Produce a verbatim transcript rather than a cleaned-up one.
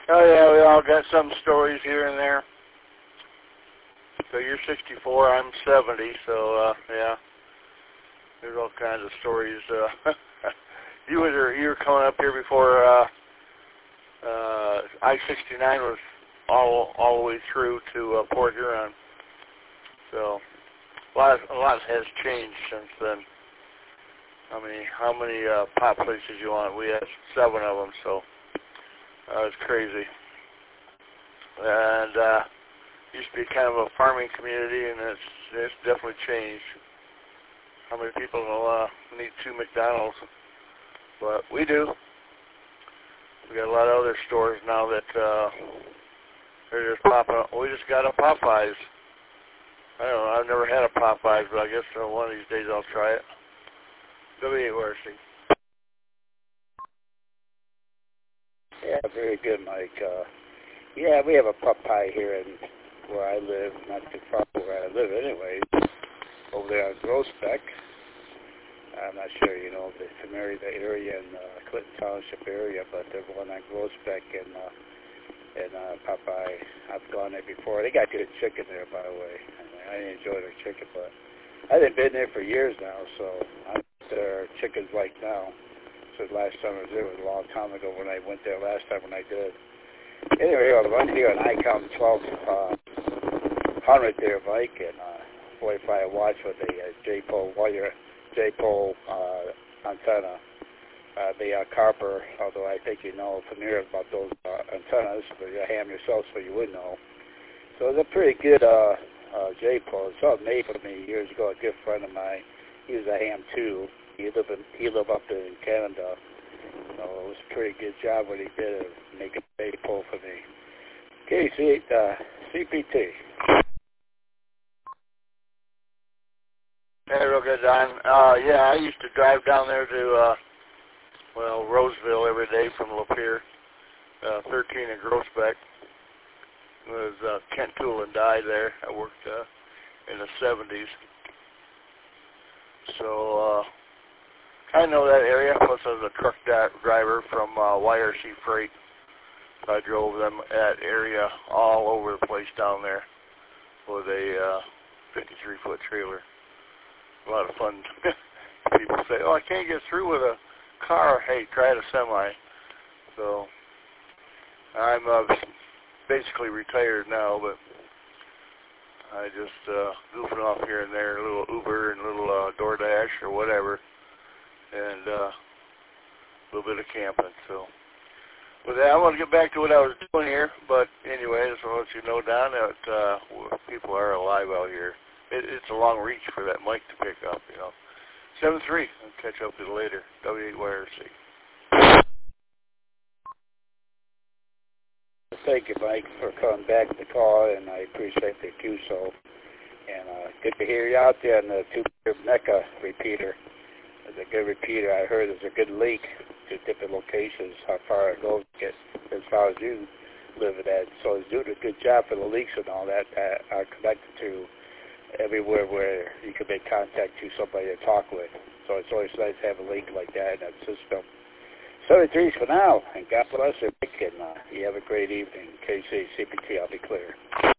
Oh yeah, we all got some stories here and there. So you're sixty-four, I'm seventy, so uh, yeah, there's all kinds of stories. Uh, you were you were coming up here before uh, uh, I sixty-nine was all all the way through to uh, Port Huron. So a lot a lot has changed since then. How many how many uh, pop places you want? We had seven of them, so uh, it's crazy. And uh, used to be kind of a farming community, and it's it's definitely changed. How many people will uh, need two McDonald's? But we do. We got a lot of other stores now that uh, they're just popping up. We just got a Popeyes. I don't know. I've never had a Popeyes, but I guess uh, one of these days I'll try it. W eight W R C. Yeah, very good, Mike. Uh, yeah, we have a Popeye here in where I live, not too far from where I live anyway, over there on Groesbeck. I'm not sure, you know, the familiar the area in uh, Clinton Township area, but there's one on Groesbeck and uh, and uh, Popeye. I've gone there before. They got good chicken there, by the way. I, mean, I enjoy their chicken, but I haven't been there for years now, so I don't know what their chicken's like now. So last time I was there was a long time ago when I went there last time when I did. Anyway, I run here on ICOM twelve hundred there, Mike, and uh, forty-five watch with a uh, J-pole wire, J-pole uh, antenna. Uh, the uh, Carper, although I think you know familiar about those uh, antennas, but you ham yourself so you would know. So it's a pretty good uh, uh, J-pole. It's all made for me years ago. A good friend of mine, he was a ham too. He lived in, he lived up there in Canada. So it was a pretty good job what he did of making a J-pole for me. Okay, C, uh, C P T. Hey, real good, Don. Uh, yeah, I used to drive down there to, uh, well, Roseville every day from Lapeer, uh, thirteen in Groesbeck. It was uh, Kent Toolin died there. I worked uh, in the seventies. So uh, I know that area. Plus, I was a truck driver from uh, Y R C Freight. I drove them that area all over the place down there with a uh, fifty-three foot trailer. A lot of fun. People say, oh, I can't get through with a car. Hey, try the semi. So I'm uh, basically retired now, but I just uh, goofing off here and there, a little Uber and a little uh, DoorDash or whatever, and uh, a little bit of camping. So with that, I want to get back to what I was doing here, but anyway, I just want to let you know, Don, that uh, people are alive out here. It, it's a long reach for that mic to pick up, you know. seven three, I'll catch up with you later. W eight W R C. Thank you, Mike, for coming back to the call, and I appreciate the Q S O. And uh, good to hear you out there on the two Mecca repeater. It's a good repeater. I heard there's a good link to different locations, how far it goes to get as far as you live at. So it's doing a good job for the leaks and all that that are connected to everywhere where you can make contact to somebody to talk with. So it's always nice to have a link like that in that system. seventy-three for now, and God bless you, and uh, you have a great evening. K C, C P T, I'll be clear.